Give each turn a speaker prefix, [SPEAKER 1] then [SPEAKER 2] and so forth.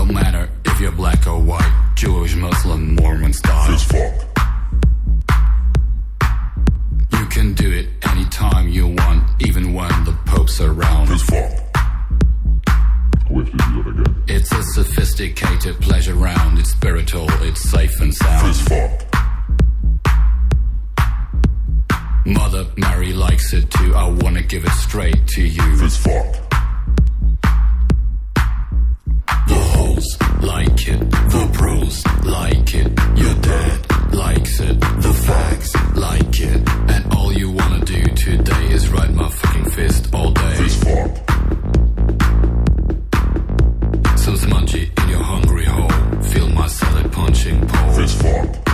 [SPEAKER 1] matter if you're black or white, Jewish, Muslim, Mormon style.
[SPEAKER 2] Fist fuck.
[SPEAKER 1] You can do it anytime you want, even when the Pope's around.
[SPEAKER 2] Fist fuck. We have to do that again.
[SPEAKER 1] It's a sophisticated pleasure round. It's spiritual, it's safe and sound.
[SPEAKER 2] Fist fuck.
[SPEAKER 1] Mother Mary likes it too. I wanna give it straight to you.
[SPEAKER 2] Fist fuck.
[SPEAKER 1] The hoes like it, the bros like it, your dad likes it, the fags like it, and all you wanna do today is ride my fucking fist all day.
[SPEAKER 2] Fist fuck.
[SPEAKER 1] Some smudgy in your hungry hole, feel my salad punching pole.
[SPEAKER 2] Fist fuck.